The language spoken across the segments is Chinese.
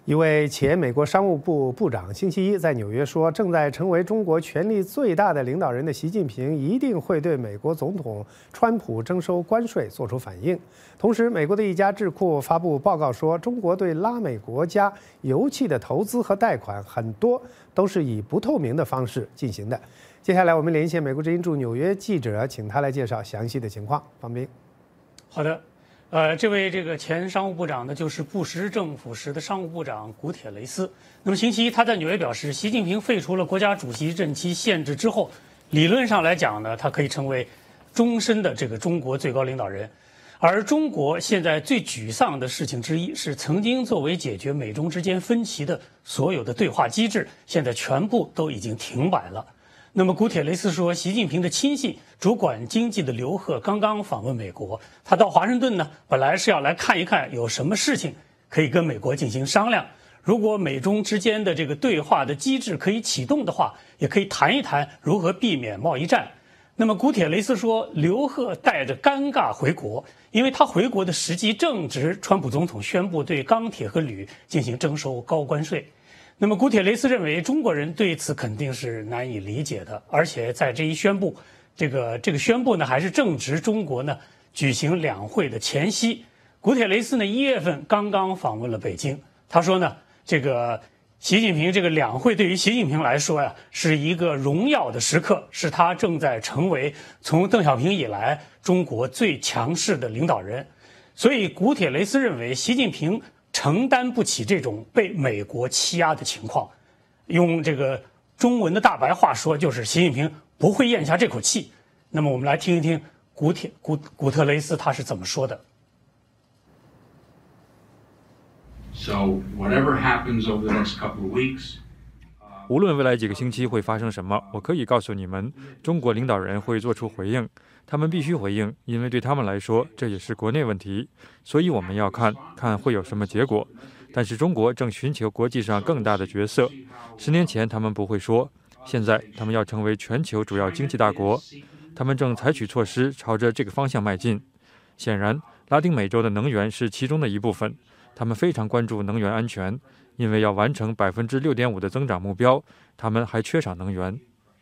一位前美国商务部部长星期一在纽约说，正在成为中国权力最大的领导人的习近平一定会对美国总统川普征收关税做出反应。同时，美国的一家智库发布报告说，中国对拉美国家油气的投资和贷款很多都是以不透明的方式进行的。接下来，我们连线美国之音驻纽约记者，请他来介绍详细的情况。方斌， 好的。这位前商务部长呢，就是布什政府时的商务部长古铁雷斯。那么星期一他在纽约表示，习近平废除了国家主席任期限制之后，理论上来讲呢，他可以成为终身的中国最高领导人。而中国现在最沮丧的事情之一是，曾经作为解决美中之间分歧的所有的对话机制，现在全部都已经停摆了。那么古铁雷斯说，习近平的亲信主管经济的刘鹤刚刚访问美国，他到华盛顿呢，本来是要来看一看有什么事情可以跟美国进行商量，如果美中之间的对话的机制可以启动的话，也可以谈一谈如何避免贸易战。那么古铁雷斯说，刘鹤带着尴尬回国，因为他回国的时机正值川普总统宣布对钢铁和铝进行征收高关税。那么古铁雷斯认为，中国人对此肯定是难以理解的，而且在这一宣布，这个宣布呢，还是正值中国呢举行两会的前夕。古铁雷斯呢1月份刚刚访问了北京，他说呢，习近平两会对于习近平来说呀，是一个荣耀的时刻，是他正在成为从邓小平以来中国最强势的领导人。所以古铁雷斯认为，习近平承担不起这种被美国欺压的情况，用中文的大白话说，就是习近平不会咽下这口气。那么我们来听一听古特雷斯他是怎么说的。 So whatever happens over the next couple of weeks, 无论未来几个星期会发生什么，我可以告诉你们，中国领导人会做出回应，他们必须回应，因为对他们来说，这也是国内问题，所以我们要看看会有什么结果。但是中国正寻求国际上更大的角色，10年前他们不会说，现在他们要成为全球主要经济大国，他们正采取措施朝着这个方向迈进。显然，拉丁美洲的能源是其中的一部分，他们非常关注能源安全，因为要完成6.5%的增长目标，他们还缺少能源。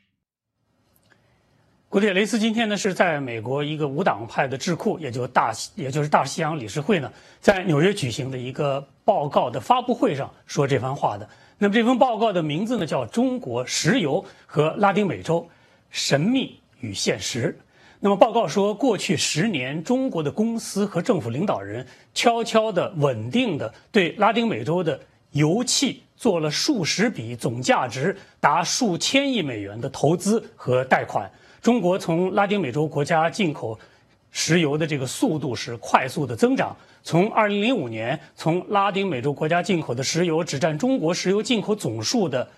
古铁雷斯今天呢是在美国一个无党派的智库，也就是大西洋理事会呢，在纽约举行的一个报告的发布会上说这番话的。那么这份报告的名字呢叫《中国石油和拉丁美洲：神秘与现实》。那么报告说，过去10年，中国的公司和政府领导人悄悄的、稳定的对拉丁美洲的油气做了数十笔总价值达数千亿美元的投资和贷款。中国从拉丁美洲国家进口石油的速度是快速的增长，从2005年从拉丁美洲国家进口的石油只占中国石油进口总数的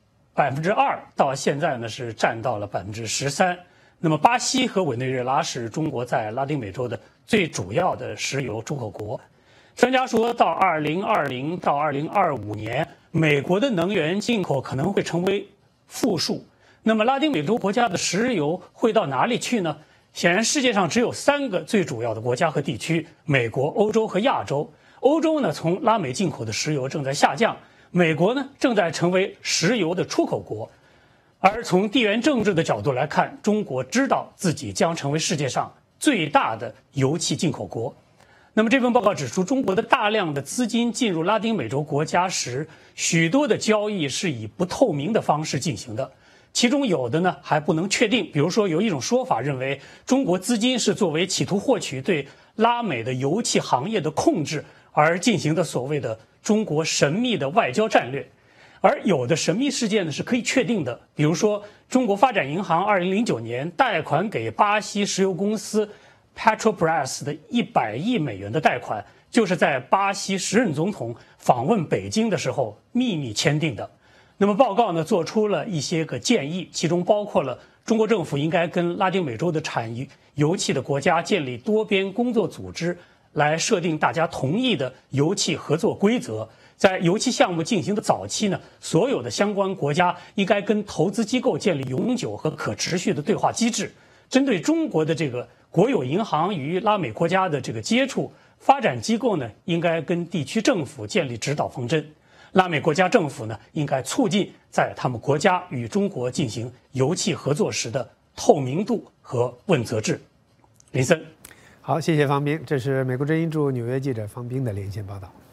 2%，到现在呢是占到了13%。那么巴西和委内瑞拉是中国在拉丁美洲的最主要的石油出口国。专家说，到2020到2025年，美国的能源进口可能会成为负数。那么拉丁美洲国家的石油会到哪里去呢？显然世界上只有3个最主要的国家和地区：美国、欧洲和亚洲。欧洲呢，从拉美进口的石油正在下降，美国呢正在成为石油的出口国。而从地缘政治的角度来看，中国知道自己将成为世界上最大的油气进口国。那么这份报告指出，中国的大量的资金进入拉丁美洲国家时，许多的交易是以不透明的方式进行的，其中有的呢还不能确定。比如说，有一种说法认为，中国资金是作为企图获取对拉美的油气行业的控制而进行的所谓的中国神秘的外交战略。而有的神秘事件呢是可以确定的，比如说，中国发展银行2009年贷款给巴西石油公司 Petrobras 的100亿美元的贷款，就是在巴西时任总统访问北京的时候秘密签订的。那么报告呢做出了一些个建议，其中包括了中国政府应该跟拉丁美洲的产油气的国家建立多边工作组织，来设定大家同意的油气合作规则。在油气项目进行的早期呢，所有的相关国家应该跟投资机构建立永久和可持续的对话机制。针对中国的国有银行与拉美国家的接触，发展机构呢应该跟地区政府建立指导方针。 拉美国家政府呢应该促进在他们国家与中国进行油气合作时的透明度和问责制。林森， 好，谢谢方斌，这是美国之音驻纽约记者方斌的连线报道。